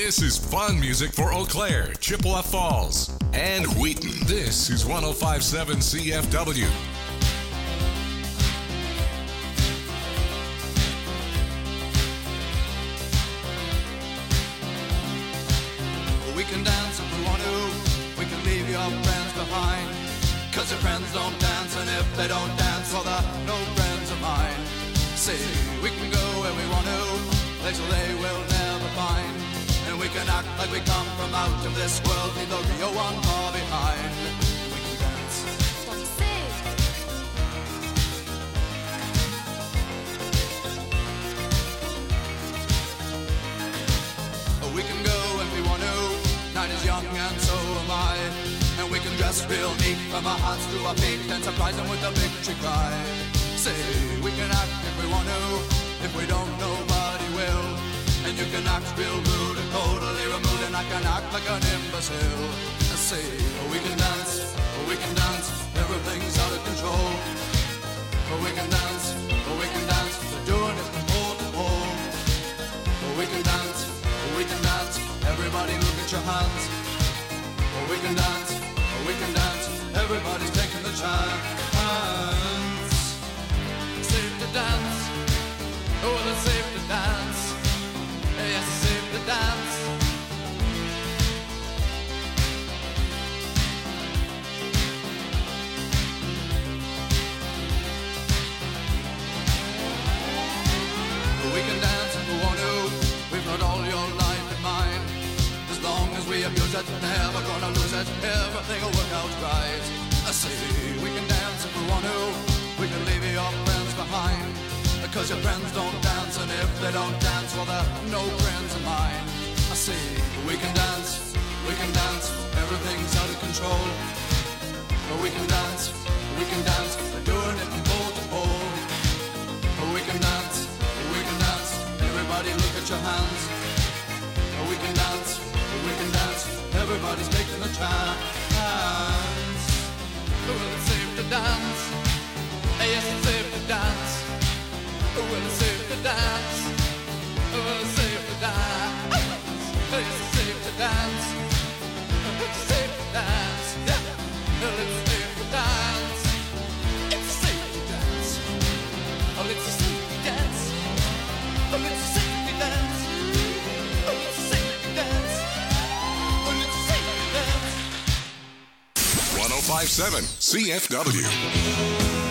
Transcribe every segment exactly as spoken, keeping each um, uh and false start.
This is fun music for Eau Claire, Chippewa Falls, and Wheaton. This is one oh five point seven C F W. We can dance if we want to. We can leave your friends behind. Cause your friends don't dance, and if they don't dance, well, they're no friends of mine. See, we can go where we want to, places they will never find. And we can act like we come from out of this world, leave the real one far behind. We can dance. We can go if we want to. Night is young and so am I. And we can dress real neat from our hearts to our feet and surprise them with a victory cry. Say, we can act if we want to. If we don't, nobody will. And you can act real rude and totally removed, and I can act like an imbecile. Say, we can dance, we can dance, everything's out of control. We can dance, we can dance, we're doing it from pole to pole. We can dance, we can dance, everybody look at your hands. We can dance, we can dance, everybody's taking the chance. Safe to dance, oh, it's safe to dance. Yes, it's safe to dance. We can dance if we want to. We've got all your life in mind. As long as we abuse it, never gonna lose it. Everything will work out right. I say we can dance if we want to. We can leave your friends behind. Because your friends don't dance, and if they don't dance, well, they're no friends of mine. I say we can dance, we can dance, everything's out of control. But we can dance, we can dance, we're doing it from pole to pole. But we can dance, we can dance, everybody look at your hands. But we can dance, we can dance, everybody's taking the chance. Well, it's safe to dance, yes, it's safe to dance. Well, it's safe to dance. Well, it's safe to dance. It's safe to dance. It's safe to dance. Yeah. Well, it's safe to dance. It's safe to dance. Oh, it's safe to dance. Oh, it's safe to dance. Oh, it's safe to dance. Oh, it's safe to dance. one oh five point seven C F W.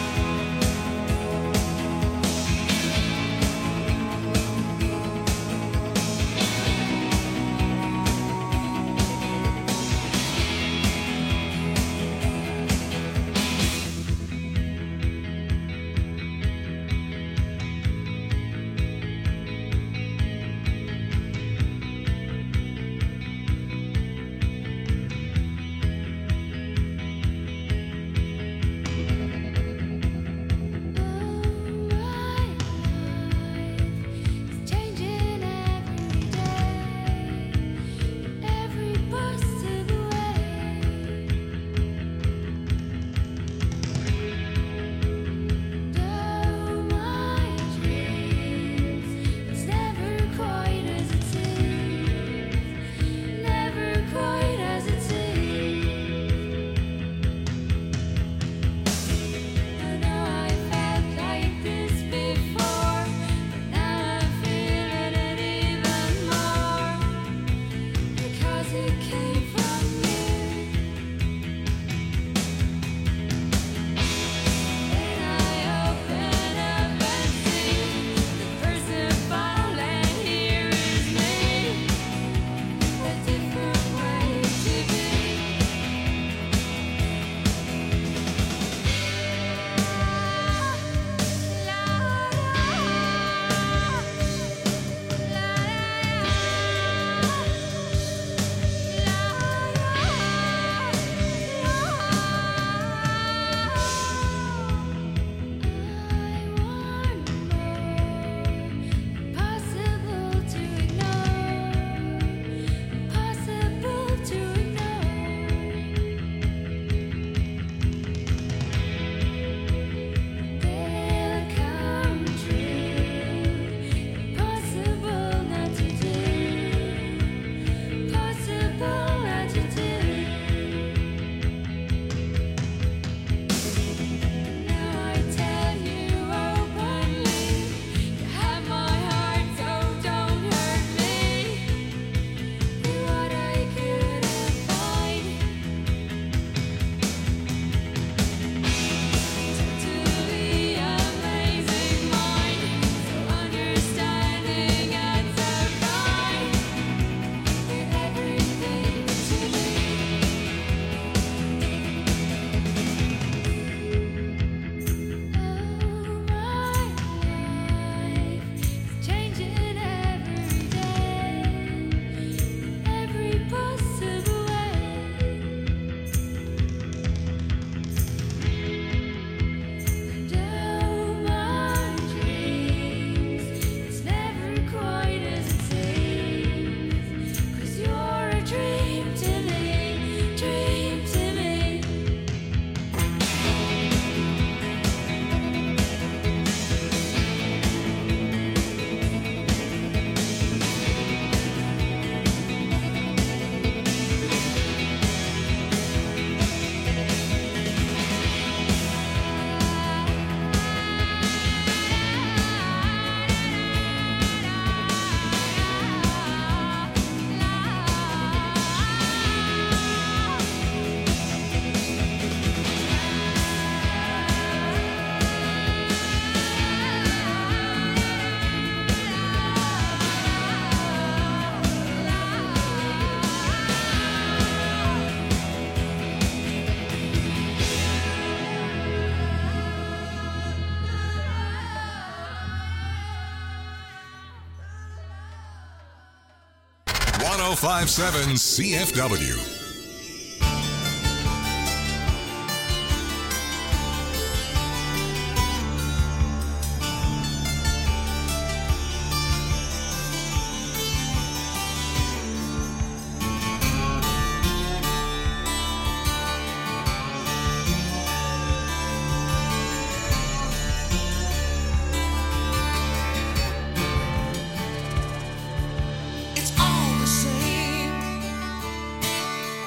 five seven C F W. It's all the same.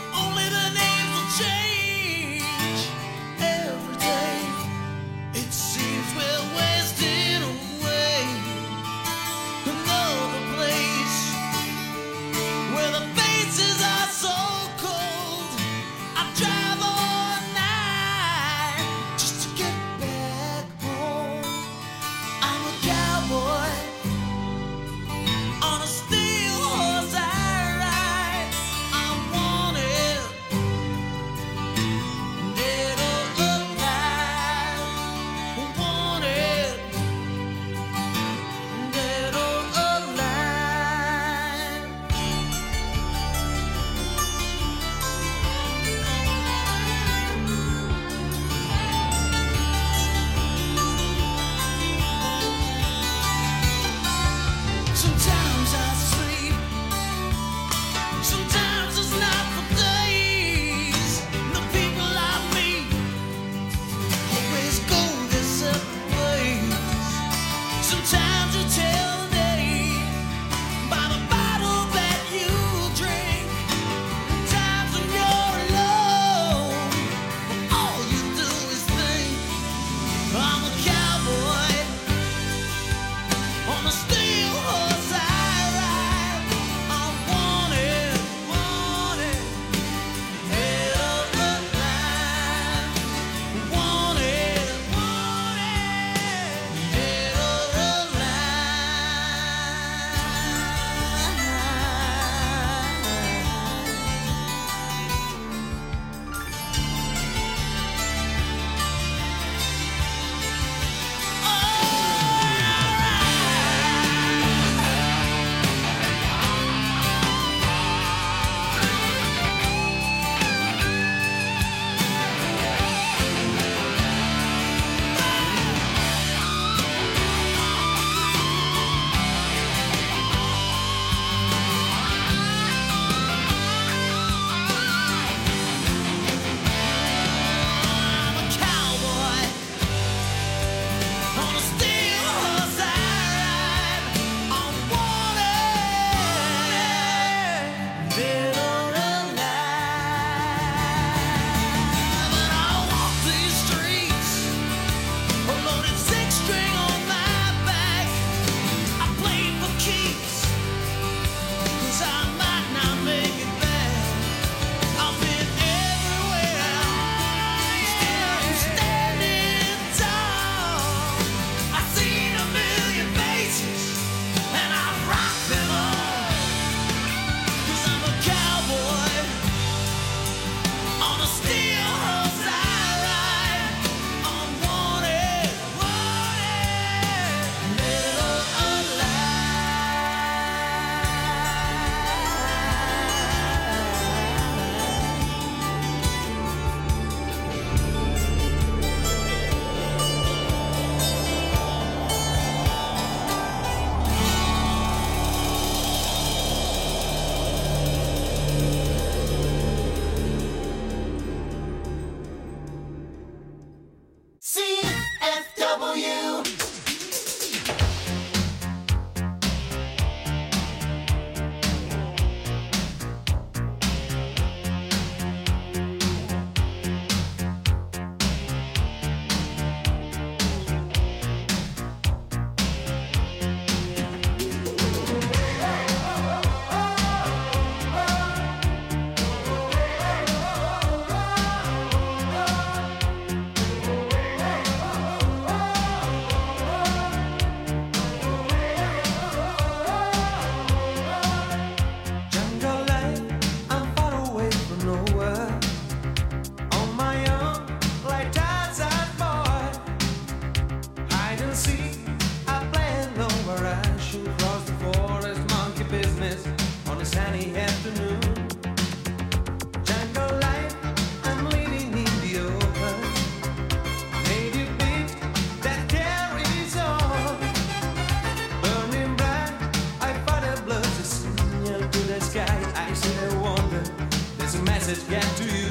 this message get to you?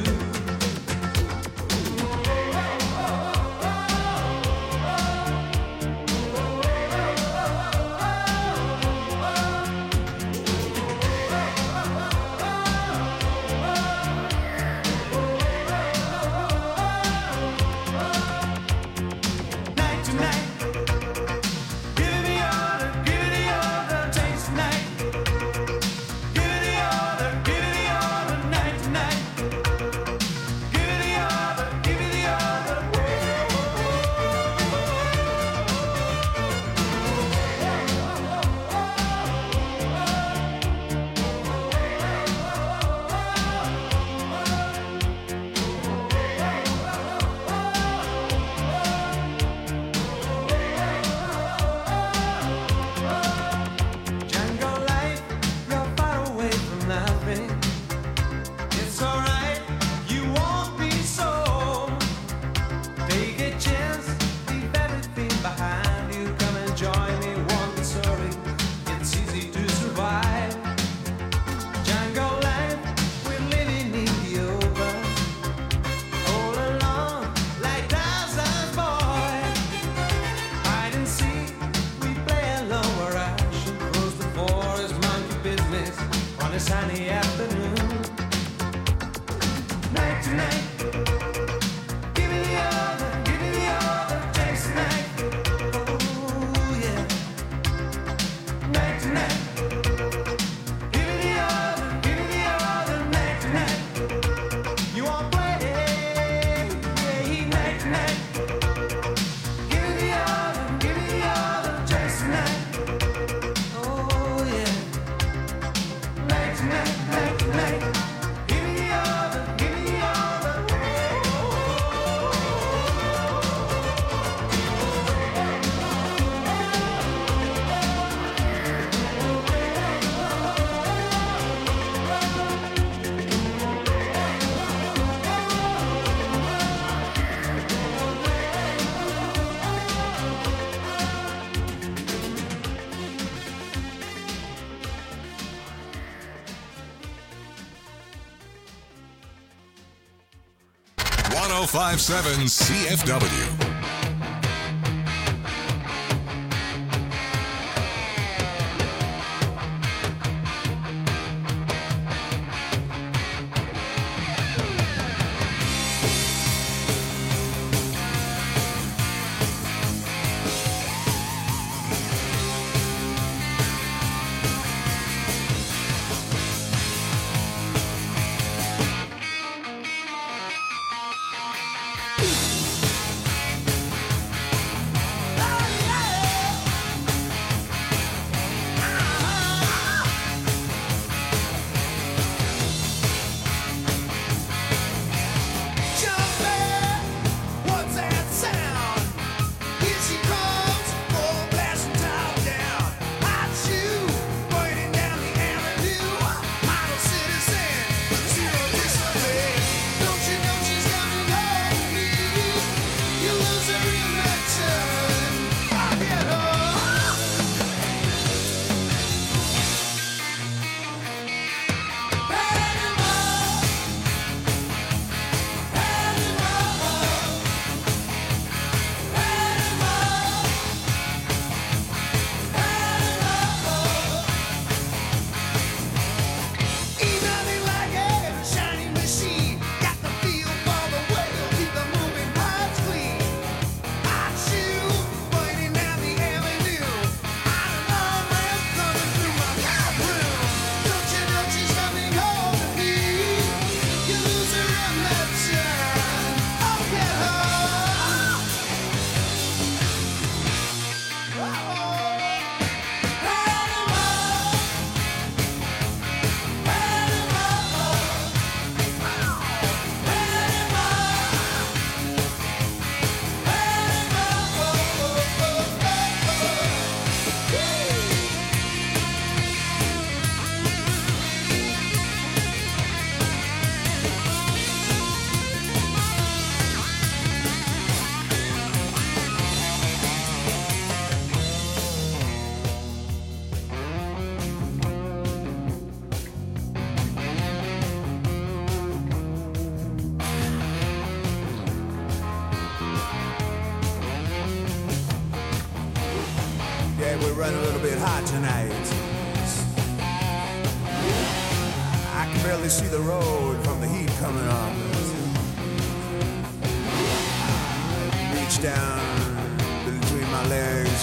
one oh five point seven C F W. run a little bit hot tonight. I can barely see the road from the heat coming on. Reach down between my legs,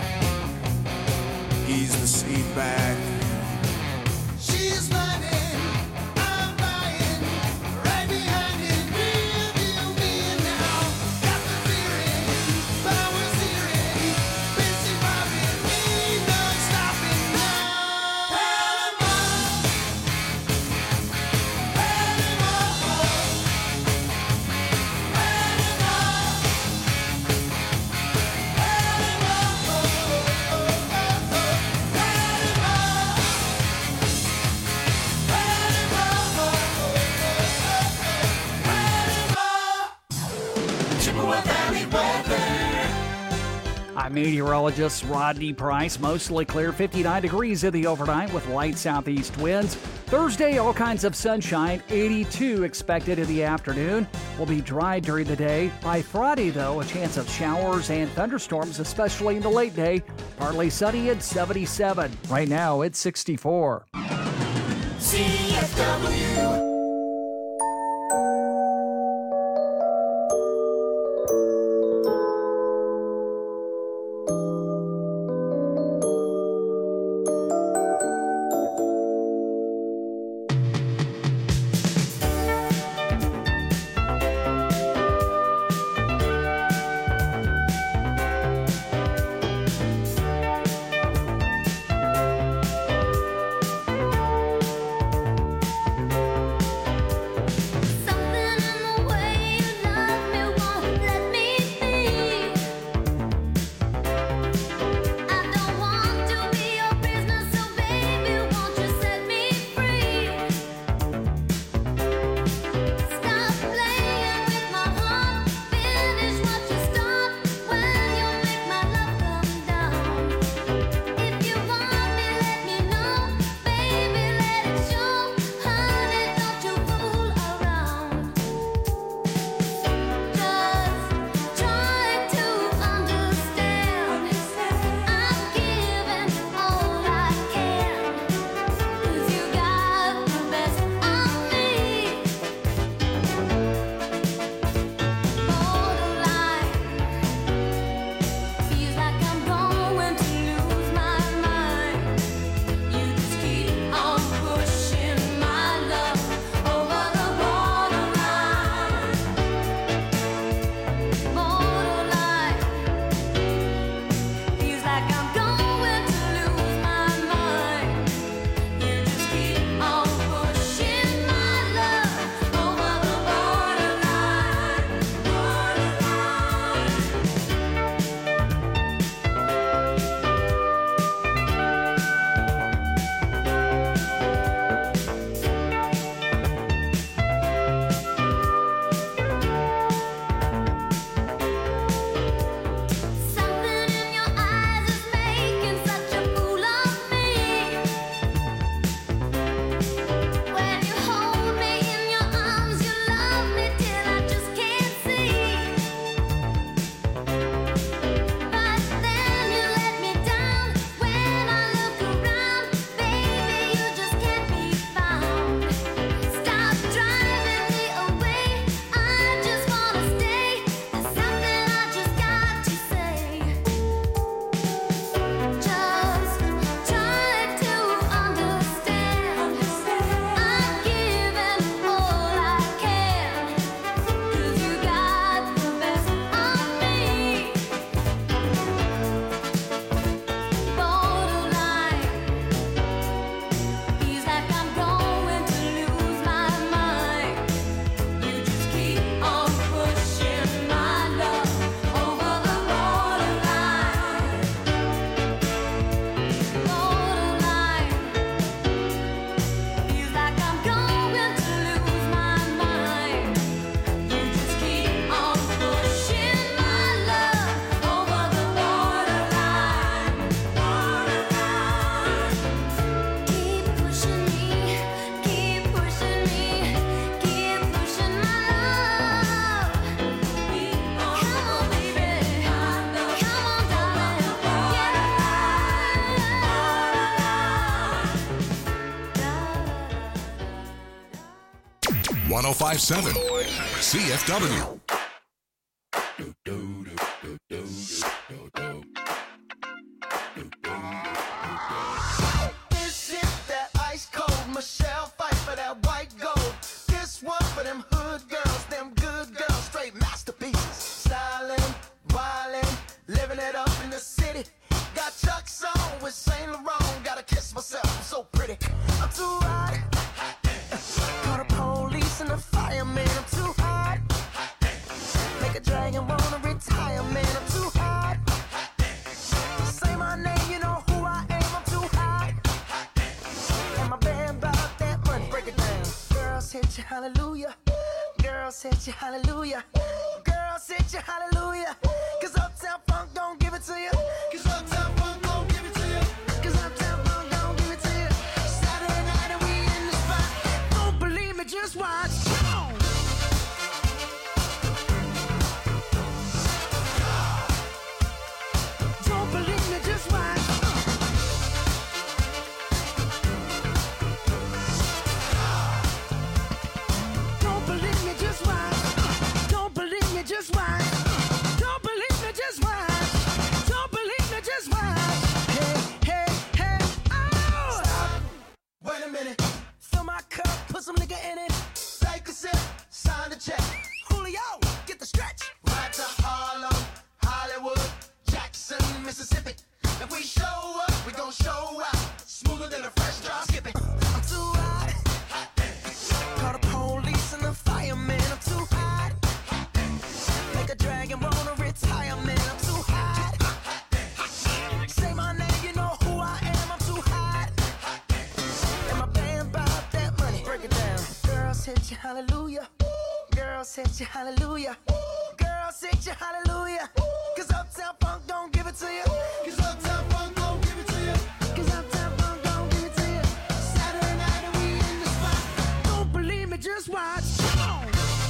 ease the seat back. She's running, I'm buying, right behind it, real deal me now. Got the feeling, power steering, busy bobbing, ain't no stopping now. Panama, Panama, I'm meteorologist Rodney Price. Mostly clear, fifty-nine degrees in the overnight with light southeast winds. Thursday, all kinds of sunshine, eighty-two expected in the afternoon. Will be dry during the day. By Friday, though, a chance of showers and thunderstorms, especially in the late day. Partly sunny at seventy-seven. Right now, it's sixty-four. C F W. one oh five point seven C F W. This is that ice cold Michelle fight for that white gold. This one for them hood girls, them good girls, straight masterpieces. Stylin', wildin', living it up in the city. Got Chuck's on with Saint Laurent. Gotta kiss myself, I'm so pretty. I'm too hot. Call the police and the fireman. I'm too hot. Make a dragon wanna retire, man. I'm too hot. Say my name, you know who I am. I'm too hot. And my band about that money. Break it down. Girls hit you, hallelujah. Girls hit you, hallelujah. Girls hit you, hallelujah. Cause Uptown Funk don't give it to you. Cause Uptown Funk don't give it to you. Cause Uptown Funk don't give it to you. Saturday night and we in the spot. Don't believe me, just watch. Come on. Don't believe me, just watch. Don't believe me, just watch. Don't believe me, just watch. Don't believe me, just watch. Don't believe me, just watch. Hey, hey, hey, oh! Stop. Wait a minute. Fill my cup, put some nigga in it. Take a sip, sign the check. Julio, get the stretch. Right to Harlem, Hollywood, Jackson, Mississippi. If we show up, we gon' show out. Smoother than a fresh drop. Skip it. I'm too hot. Call the police and the fireman. I'm too hot. Make a dragon wanna retire, man. I'm too hot. Say my name, you know who I am. I'm too hot. And my band bought that money. Break it down. Girls hit you, hallelujah. Girls hit you, hallelujah. Girls hit you, hallelujah. Cause Uptown Funk don't give it to you. Cause Uptown Funk don't give it to you. Cause Uptown Funk don't give it to you. Saturday night and we in the spot. Don't believe me, just watch. Come on.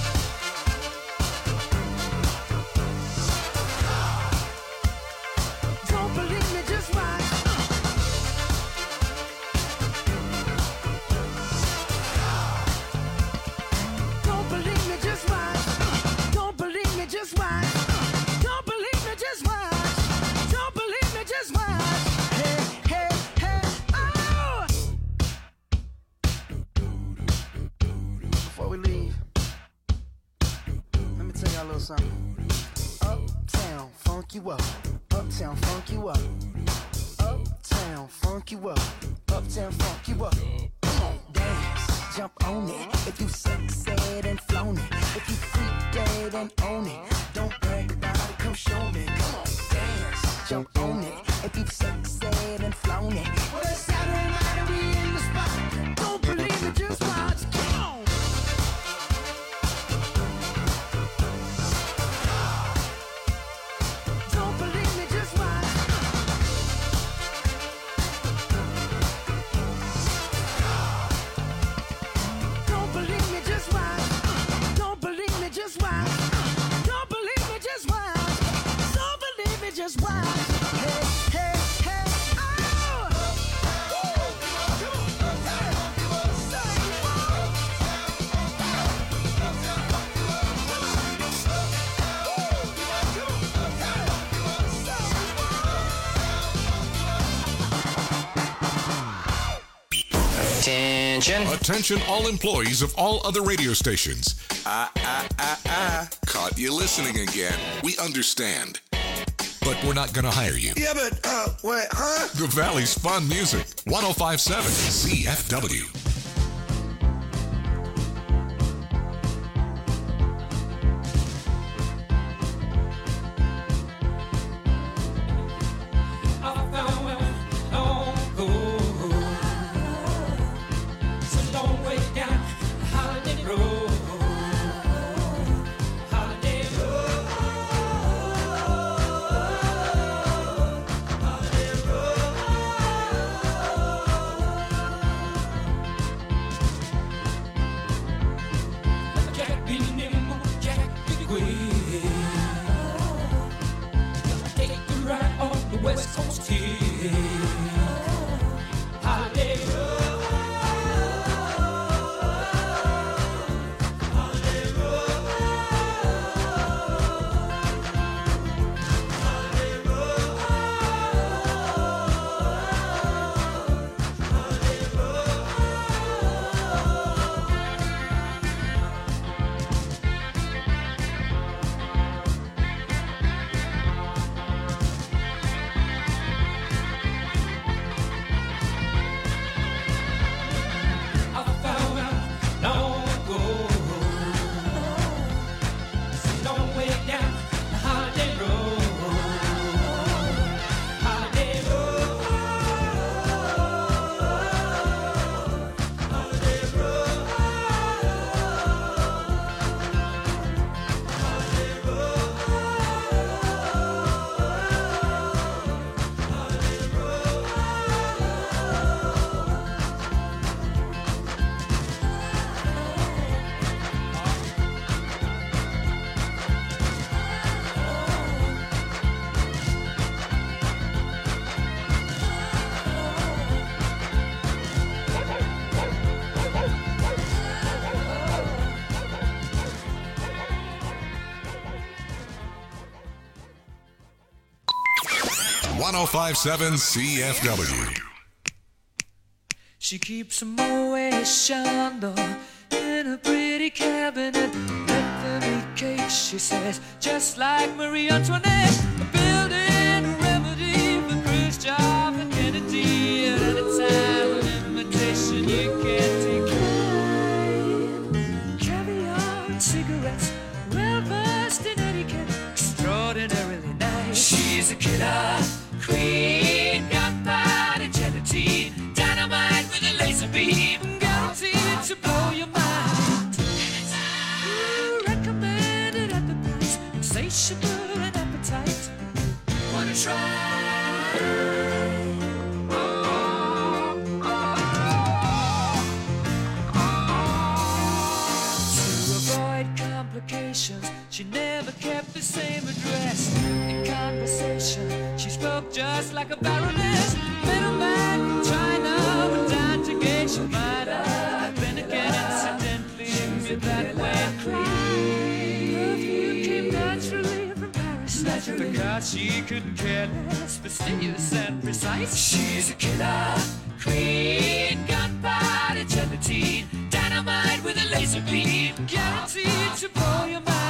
Don't believe me, just watch. Don't believe me, just watch. Don't believe me, just watch. Don't believe me, just watch. Don't believe me, just watch. Hey, hey, hey, oh! Before we leave, let me tell y'all a little something. Uptown, funk you up. Uptown, funk you up. Uptown, funk you up. Uptown, funk you up. Come on, dance, jump on it. If you sexed and flown it. If you freak dead and own it. Don't brag about it, come show me. Come on, dance, jump on it. If you sexed and flown it. Well, it's Saturday night and we in the spot. Don't believe it, just watch. Come on. Don't believe me, just watch. Don't believe me, just watch. Don't believe me, just watch. Don't believe me, just watch. Don't believe me, just watch. Hey, hey, hey, oh! Attention. Attention all employees of all other radio stations. Ah, ah, ah, ah. Caught you listening again. We understand. But we're not going to hire you. Yeah, but, uh, what, huh? The Valley's fun music. one oh five point seven C F W. oh five seven C F W. She keeps a Moet Chandon in a pretty cabinet. Let them eat cake, she says, just like Marie Antoinette. Building a remedy for Khrushchev and Kennedy. At any time, an invitation you can't decline. Caviar and cigarettes, well versed in etiquette, extraordinarily nice. She's a killer queen, gunpowder gelatine, dynamite with a laser beam, guaranteed to blow your mind. Ooh, recommended at the price, insatiable and appetite. Wanna try? To avoid complications, she never kept the same address. In conversation, she spoke just like a baroness. Middleman from China went down to gauge she might have been again incidentally with that way. Perfume came naturally from Paris, naturally, because she couldn't care less, fastidious and precise. She's a killer queen, gunpowder gelatine, dynamite with a laser beam, guaranteed to blow your mind.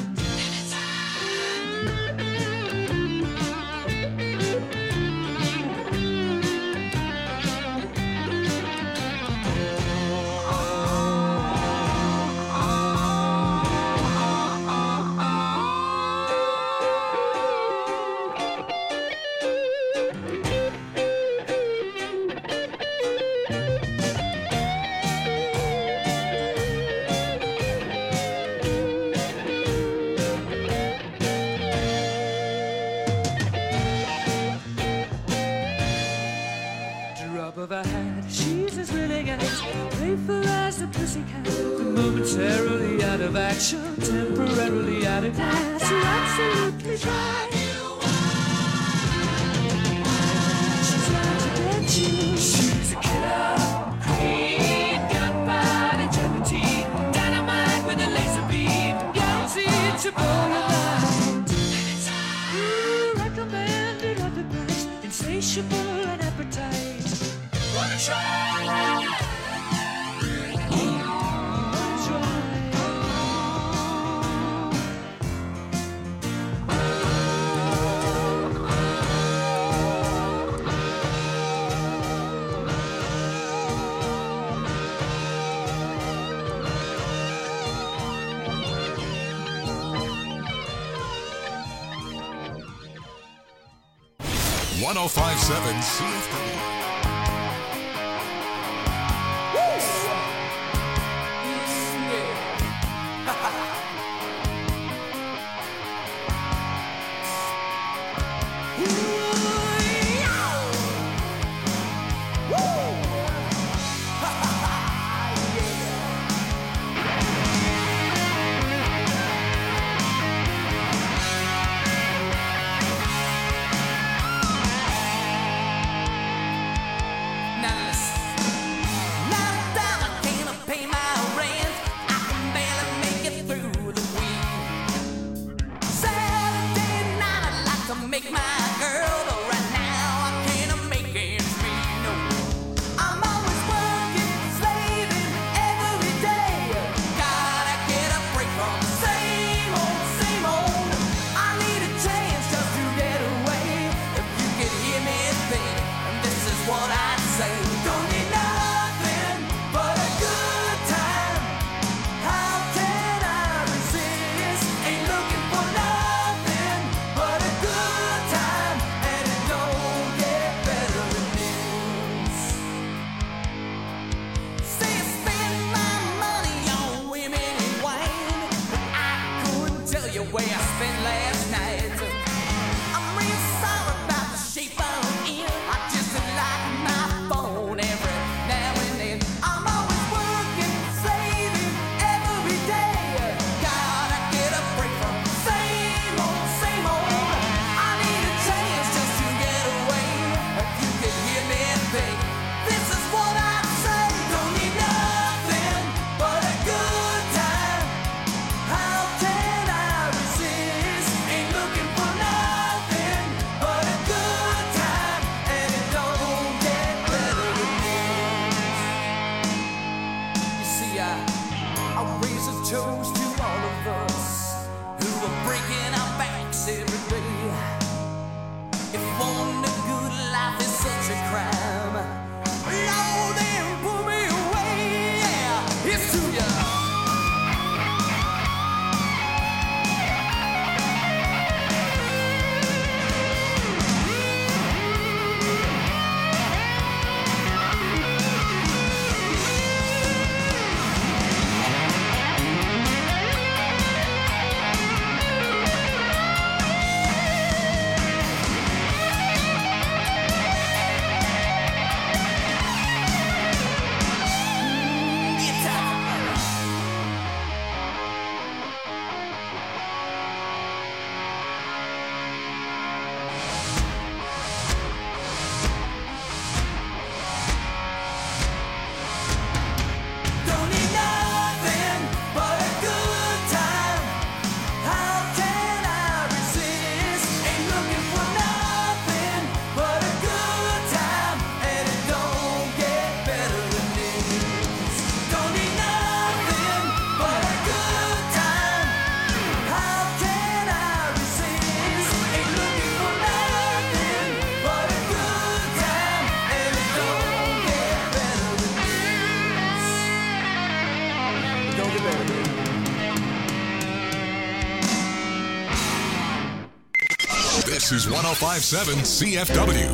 Of her hat, she's as willing as playful as the pussycat, but momentarily out of action, temporarily out of gas. You're absolutely right. She's out to get you. She's a killer queen, gunpowder gelatine, dynamite with a laser beam, guaranteed to blow your mind. Ooh, recommended at the price, insatiable and appetite. Wanna try? one oh five seven C F W. a toast to all of us who are breaking our backs every day. If wanting a good life is such a crime, Lord, then pull me away. Yeah, it's to ya. Don't need nothing but a good time. How can I resist? Ain't looking for nothing but a good time, and it don't get better than this. Don't need nothing but a good time. How can I resist? Ain't looking for nothing but a good time, and it don't get better than this. Don't get better than this. This is one oh five point seven C F W.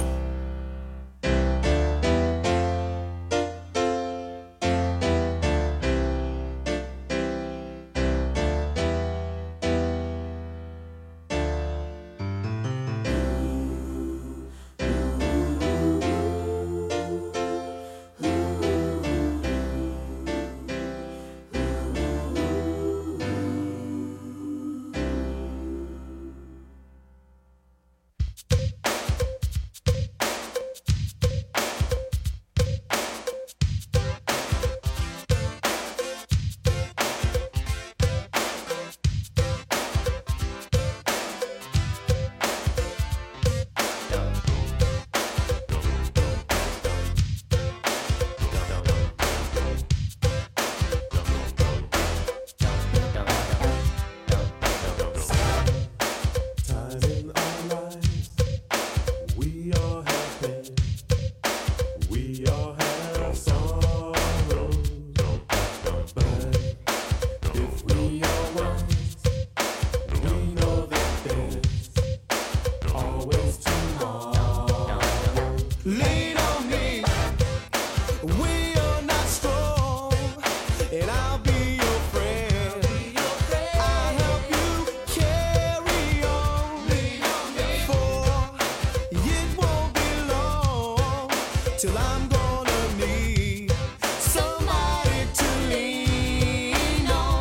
Time in our lives, we all have pain, we all have sorrows. But if we are wise, we know that there's always tomorrow. Lean on me. We are not strong, and I'll be your friend. I'll help you carry on. For it won't be long till I'm gonna need somebody to lean on.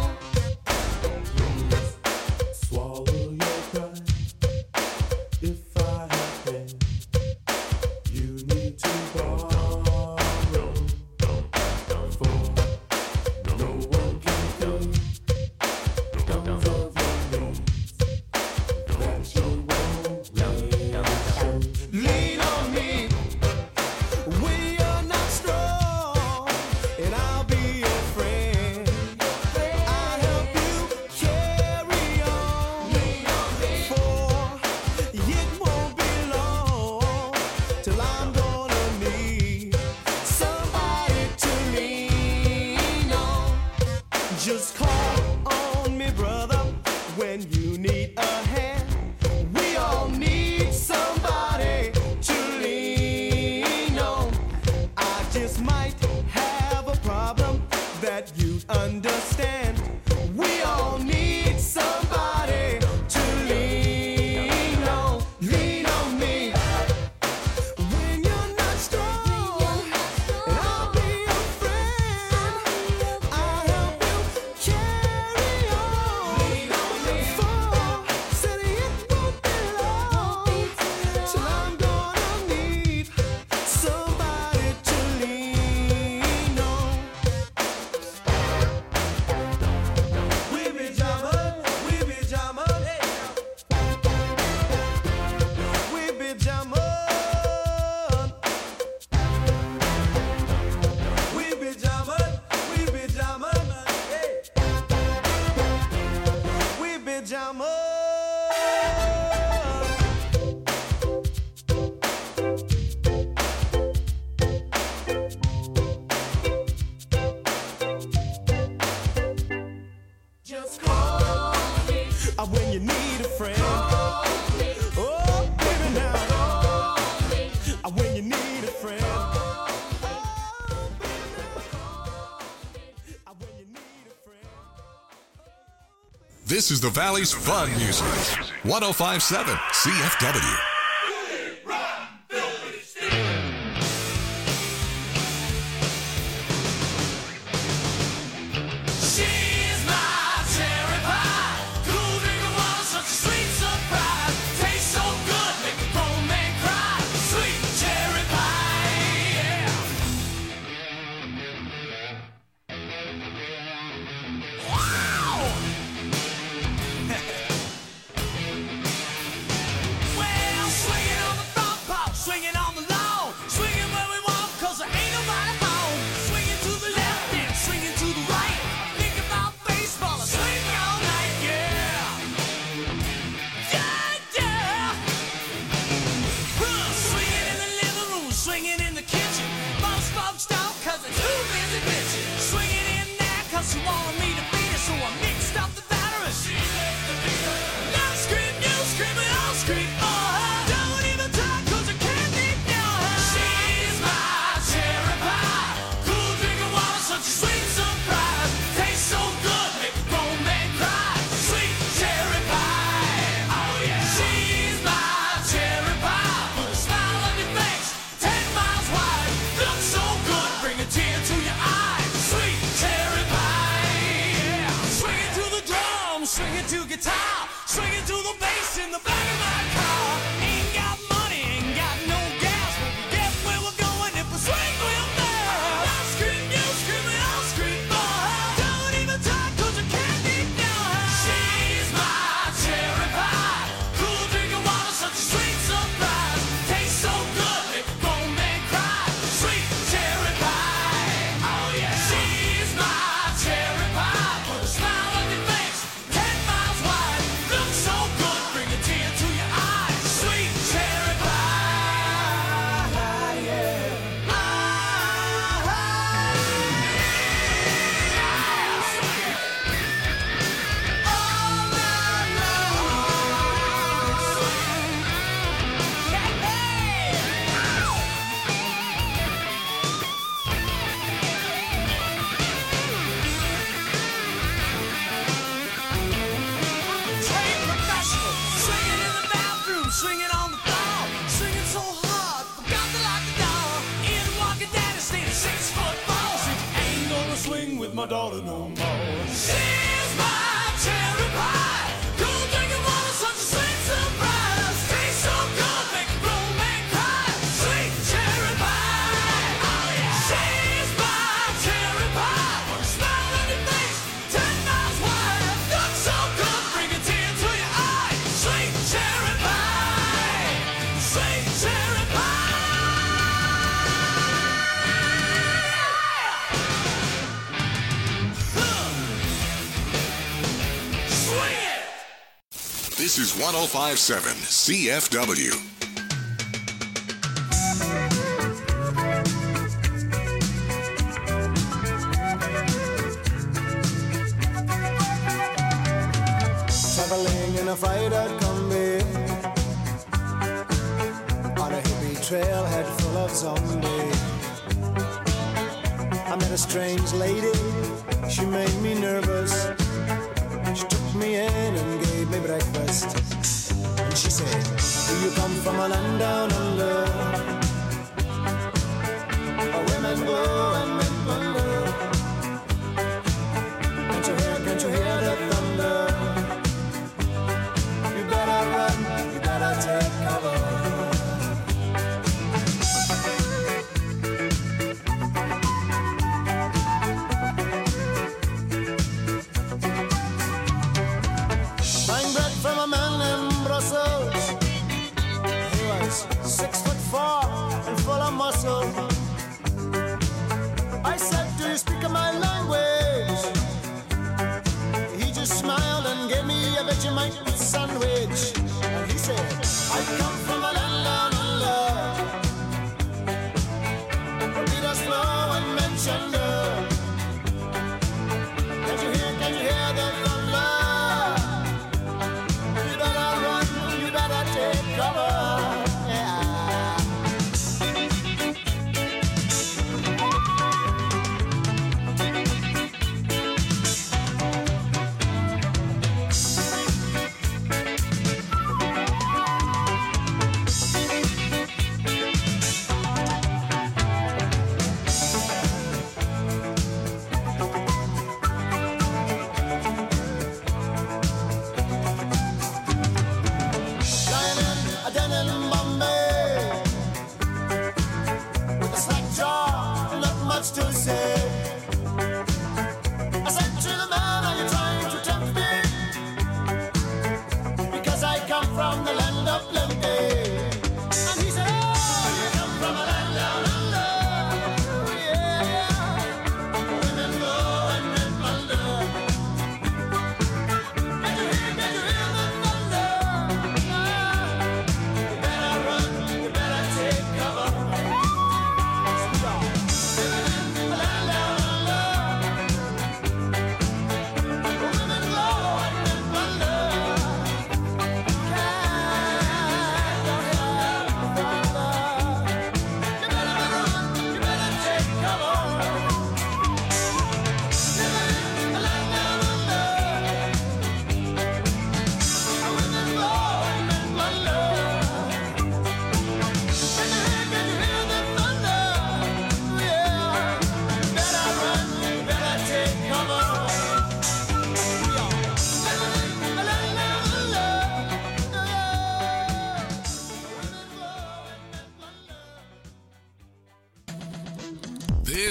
Swallow your pride. If I have pain, you need to borrow. For no one can pay comes of your needs that you won't mention. Lean on me. We are not strong, and I'll be your friend. I'll help you carry on. For it won't be long till I'm gonna need somebody to lean on. Just call on me, brother, when you need a hand. We all need somebody to lean on. I just might have a problem that you'd understand. We all need somebody to lean on. Lean on me. When you're not strong, and I'll be your friend. I'll help you carry on. For setting uh, when you need a friend. Oh, baby, now, uh, when you need a friend. This is the Valley's fun music. one oh five point seven C F W. She's my cherry pie, cool drink of water, such a sweet surprise. Tastes so good, make a grown man cry. Sweet cherry pie, yeah. Wow. Well, swinging on the front porch, swinging on the lawn, swinging where we want, 'cause there ain't nobody home. Swinging to the left and swinging to the right. Think about baseball, I swing all night, yeah. Yeah, yeah. Huh, swinging in the living room, swinging in the kitchen. Most folks don't, 'cause they're too busy bitching. Swinging in there 'cause she wanted me to beat her, so I mixed up the batter and she let the beat. Now scream, you scream, and I'll scream for her. Don't even try 'cause I can't ignore her. She's my cherry pie, cool drink of water, such a sweet surprise. Tastes so good, make a grown man cry. Sweet cherry pie, oh yeah. She's my cherry pie, put a smile on your face, ten miles wide. Looks so good, bring a tear to your eye. Sweet cherry pie, yeah. Swinging to the drum, swinging to guitar, swinging to the bass in the back of my car. Ain't got money, ain't got no gas, but we get where we're going if we swing real fast. I'll scream, you scream, and I'll scream for her. Don't even try 'cause I can't ignore her. She's my cherry pie, cool drink of water, such a sweet surprise. Tastes so good, make a grown man cry. Sweet cherry pie, oh yeah. She's my cherry pie, put a smile on your face, ten miles wide. Looks so good, bring a tear to your eye. Sweet cherry pie, yeah. Ah, all night long. Hey, trained professional, swinging in the bathroom, swinging on the floor, swinging so hard, forgot to lock the door. In walking daddy, stayed six foot four. Said you ain't gonna swing with my daughter no more. She's my cherry pie, cool drinking water, such a sweet surprise. Tastes so good, make a grown man cry. Sweet cherry pie, oh yeah. She's my cherry pie, put a smile on your face, ten miles wide. Looks so good, bring a tear to your eye. Sweet cherry pie, sweet cherry pie. Huh. Swing it. This is one oh five point seven C F W. Traveling in a fighter combi on a hippie trailhead full of zombies. I met a strange lady, she made me nervous. She took me in and gave me breakfast. And she said, do you come from a land down under, where women go and men wonder? Can't you hear, can't you hear the thunder? You better run, you better take cover.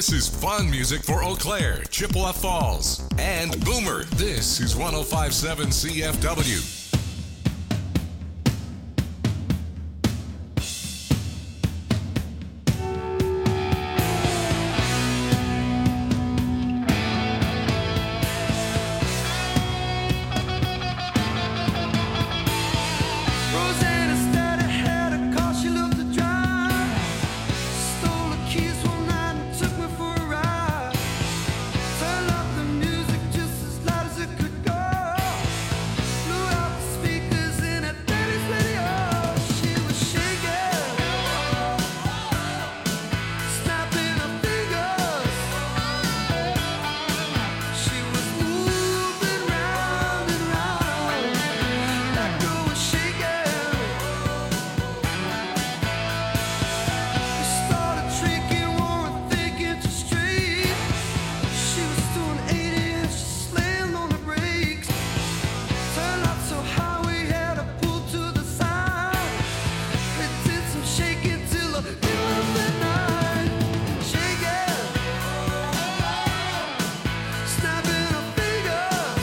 This is fun music for Eau Claire, Chippewa Falls, and Boomer. This is one oh five point seven C F W. Rosanna started had a car, she loved to drive. Stole the keys one night and took me for a ride. Turned up the music just as loud as it could go. Blew out the speakers in her daddy's radio. She was shaking, snapping her fingers. She was moving round and round. That girl was shaking. We started drinking, weren't thinking too straight. She was doing eighty and she slammed on the brakes. Turned up so high we had to pull to the side. We did some shaking till the middle of the night. Shaking, snapping her fingers.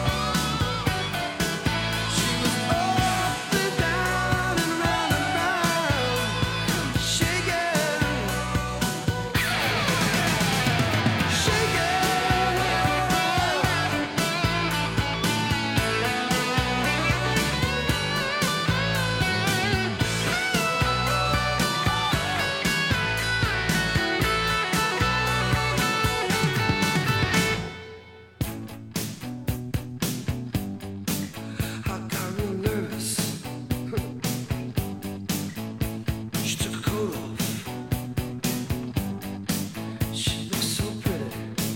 She was up and down and round and round. Shaking, I got real nervous. She took her coat off. She looked so pretty.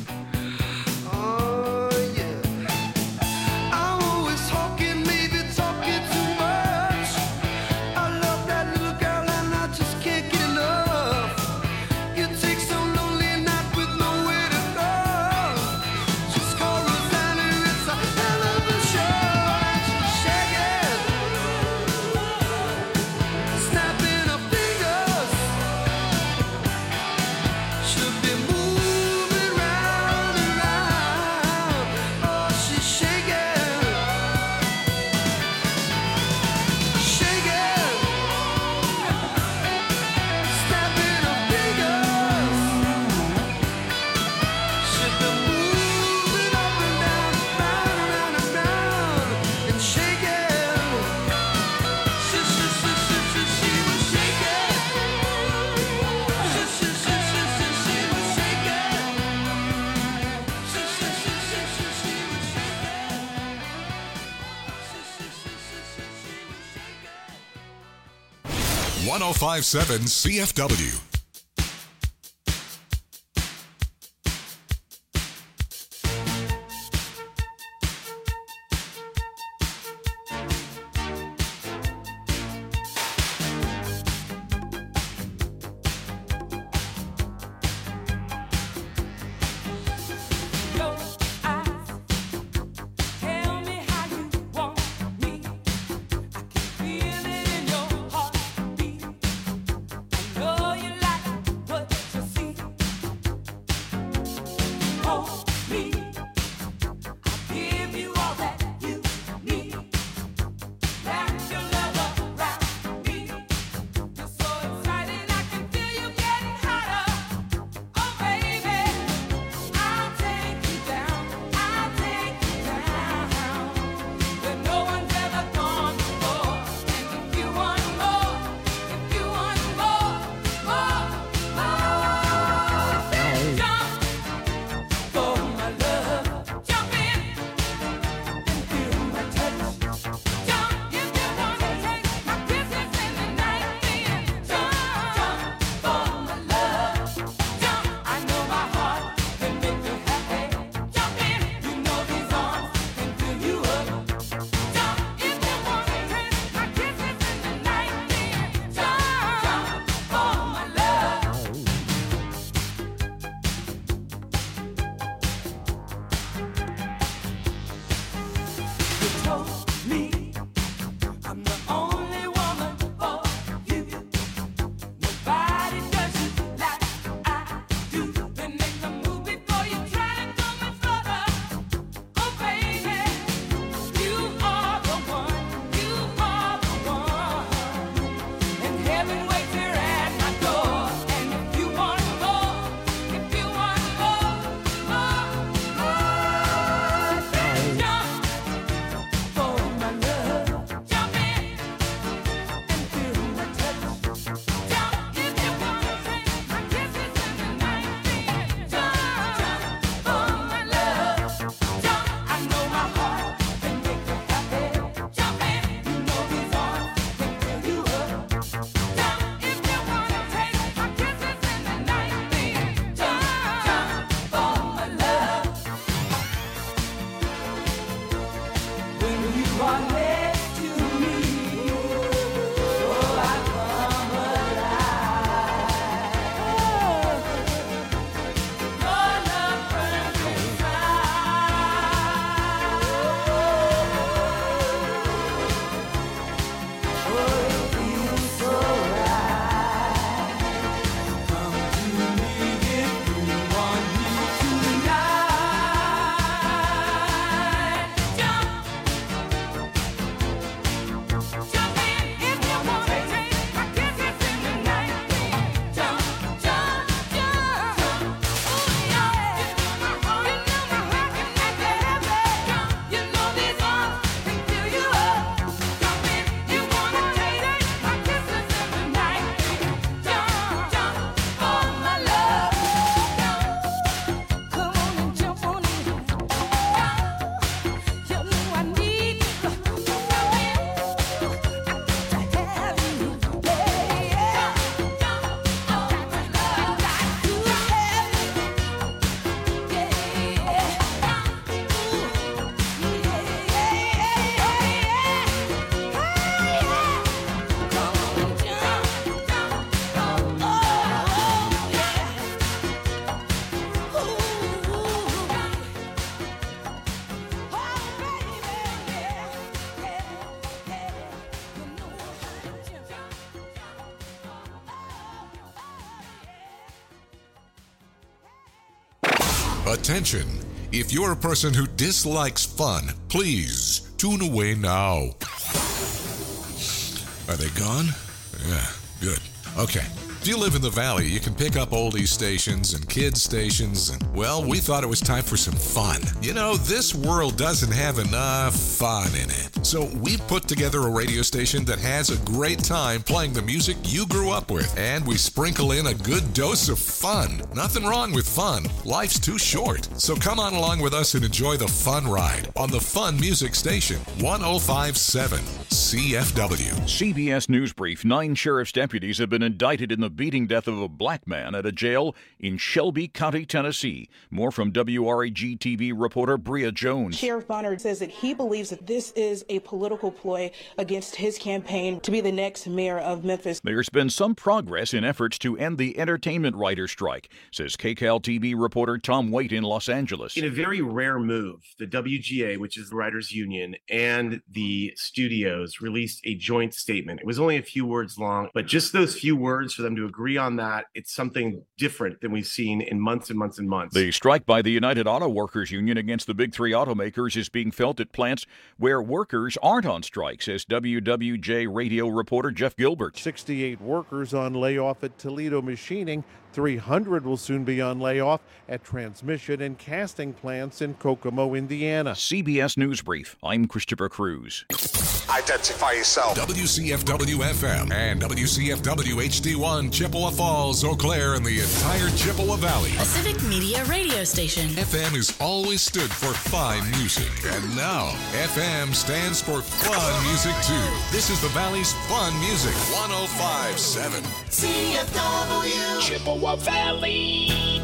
Oh yeah. I'm always talking, maybe talking too much. I love that little girl and I just can't get enough. You take some lonely night with nowhere to go. Just call Rosanna, it's a hell of a show. She's shaking, snapping her fingers. She'll be moving round and round. Oh, she's shaking, shaking, snapping her fingers. She'll be moving up and down, round and round and round, and shaking. She, she, she, she, she, she was shaking. She, she, she, she, she, she was shaking. She, she, she, she, she, she was shaking. She, she, she, she, she, she was shaking. one oh five point seven C F W. Your eyes tell me how you want me. I can feel it in your heartbeat. I know you Attention! If you're a person who dislikes fun, please tune away now. Are they gone? Yeah, good. Okay. If you live in the Valley, you can pick up oldies stations and kids stations, and, well, we thought it was time for some fun. You know, this world doesn't have enough fun in it. So we've put together a radio station that has a great time playing the music you grew up with, and we sprinkle in a good dose of fun. Nothing wrong with fun. Life's too short. So come on along with us and enjoy the fun ride on the Fun Music Station, one oh five point seven C F W. C B S News Brief. Nine sheriff's deputies have been indicted in the beating death of a black man at a jail in Shelby County, Tennessee. More from W R A G T V reporter Bria Jones. Sheriff Bonner says that he believes that this is a political ploy against his campaign to be the next mayor of Memphis. There's been some progress in efforts to end the entertainment writer strike, says K C A L T V reporter Tom Waite in Los Angeles. In a very rare move, the W G A, which is the writers' union, and the studios released a joint statement. It was only a few words long, but just those few words for them to agree on that, it's something different than we've seen in months and months and months. The strike by the United Auto Workers Union against the big three automakers is being felt at plants where workers aren't on strike, says W W J radio reporter Jeff Gilbert. sixty-eight workers on layoff at Toledo Machining. three hundred will soon be on layoff at transmission and casting plants in Kokomo, Indiana. C B S News Brief. I'm Christopher Cruz. Identify yourself. W C F W F M and W C F W H D one, Chippewa Falls, Eau Claire, and the entire Chippewa Valley. A Civic Media radio station. F M has always stood for fine music, and now F M stands for fun music too. This is the Valley's fun music, one oh five point seven C F W Chippewa Valley.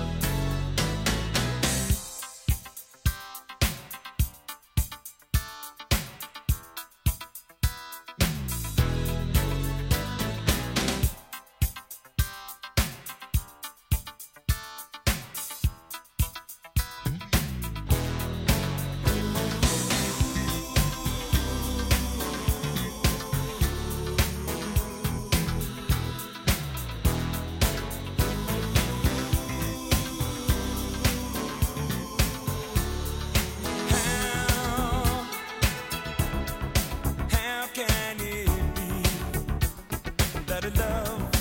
That love